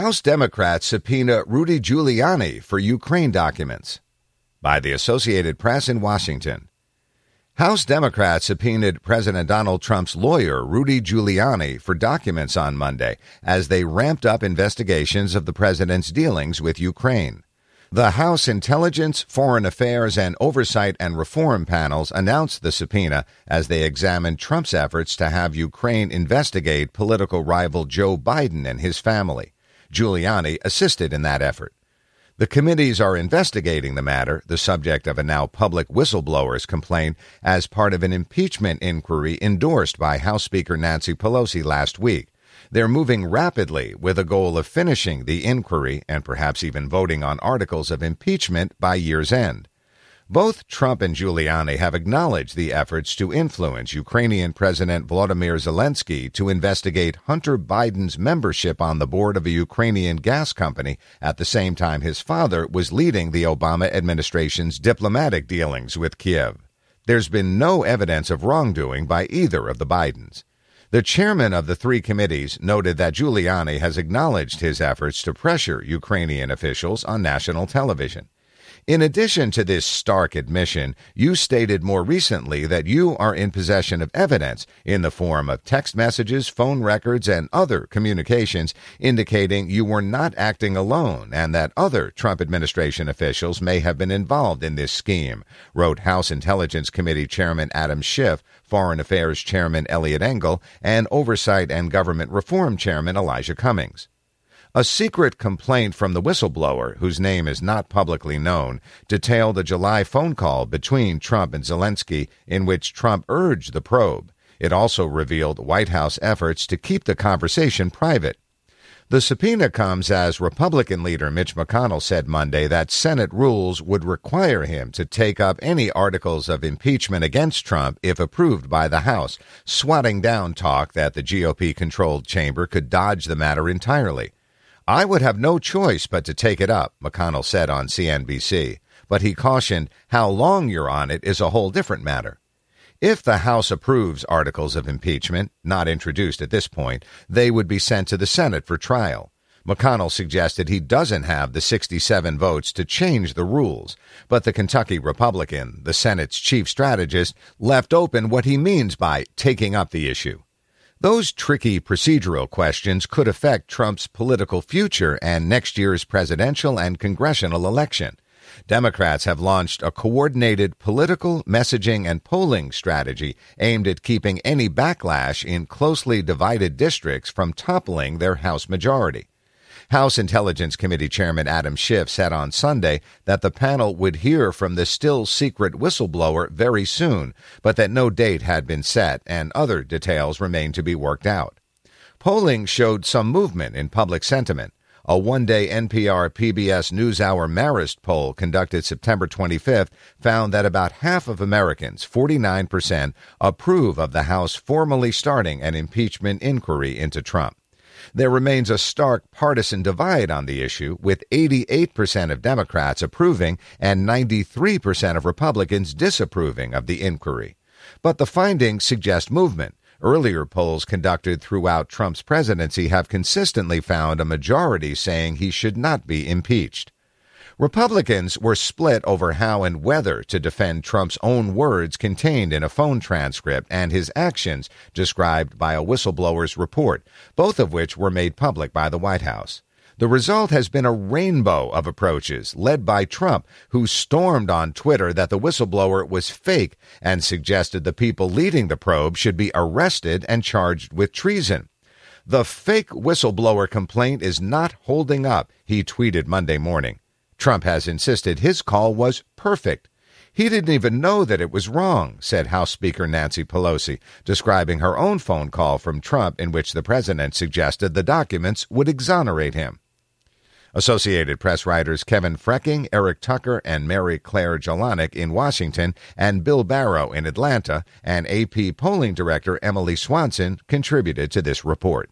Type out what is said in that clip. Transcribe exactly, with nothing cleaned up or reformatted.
House Democrats subpoena Rudy Giuliani for Ukraine documents. By the Associated Press in Washington. House Democrats subpoenaed President Donald Trump's lawyer, Rudy Giuliani, for documents on Monday as they ramped up investigations of the president's dealings with Ukraine. The House Intelligence, Foreign Affairs, and Oversight and Reform panels announced the subpoena as they examined Trump's efforts to have Ukraine investigate political rival Joe Biden and his family. Giuliani assisted in that effort. The committees are investigating the matter, the subject of a now public whistleblower's complaint, as part of an impeachment inquiry endorsed by House Speaker Nancy Pelosi last week. They're moving rapidly with a goal of finishing the inquiry and perhaps even voting on articles of impeachment by year's end. Both Trump and Giuliani have acknowledged the efforts to influence Ukrainian President Volodymyr Zelensky to investigate Hunter Biden's membership on the board of a Ukrainian gas company at the same time his father was leading the Obama administration's diplomatic dealings with Kiev. There's been no evidence of wrongdoing by either of the Bidens. The chairman of the three committees noted that Giuliani has acknowledged his efforts to pressure Ukrainian officials on national television. In addition to this stark admission, you stated more recently that you are in possession of evidence in the form of text messages, phone records, and other communications indicating you were not acting alone and that other Trump administration officials may have been involved in this scheme, wrote House Intelligence Committee Chairman Adam Schiff, Foreign Affairs Chairman Eliot Engel, and Oversight and Government Reform Chairman Elijah Cummings. A secret complaint from the whistleblower, whose name is not publicly known, detailed a July phone call between Trump and Zelensky in which Trump urged the probe. It also revealed White House efforts to keep the conversation private. The subpoena comes as Republican leader Mitch McConnell said Monday that Senate rules would require him to take up any articles of impeachment against Trump if approved by the House, swatting down talk that the G O P-controlled chamber could dodge the matter entirely. I would have no choice but to take it up, McConnell said on C N B C, but he cautioned how long you're on it is a whole different matter. If the House approves articles of impeachment, not introduced at this point, they would be sent to the Senate for trial. McConnell suggested he doesn't have the sixty-seven votes to change the rules, but the Kentucky Republican, the Senate's chief strategist, left open what he means by taking up the issue. Those tricky procedural questions could affect Trump's political future and next year's presidential and congressional election. Democrats have launched a coordinated political, messaging, and polling strategy aimed at keeping any backlash in closely divided districts from toppling their House majority. House Intelligence Committee Chairman Adam Schiff said on Sunday that the panel would hear from the still-secret whistleblower very soon, but that no date had been set and other details remained to be worked out. Polling showed some movement in public sentiment. A one-day N P R P B S NewsHour Marist poll conducted September twenty-fifth found that about half of Americans, forty-nine percent, approve of the House formally starting an impeachment inquiry into Trump. There remains a stark partisan divide on the issue, with eighty-eight percent of Democrats approving and ninety-three percent of Republicans disapproving of the inquiry. But the findings suggest movement. Earlier polls conducted throughout Trump's presidency have consistently found a majority saying he should not be impeached. Republicans were split over how and whether to defend Trump's own words contained in a phone transcript and his actions described by a whistleblower's report, both of which were made public by the White House. The result has been a rainbow of approaches, led by Trump, who stormed on Twitter that the whistleblower was fake and suggested the people leading the probe should be arrested and charged with treason. The fake whistleblower complaint is not holding up, he tweeted Monday morning. Trump has insisted his call was perfect. He didn't even know that it was wrong, said House Speaker Nancy Pelosi, describing her own phone call from Trump in which the president suggested the documents would exonerate him. Associated Press writers Kevin Frecking, Eric Tucker, and Mary Claire Jelinek in Washington, and Bill Barrow in Atlanta, and A P polling director Emily Swanson contributed to this report.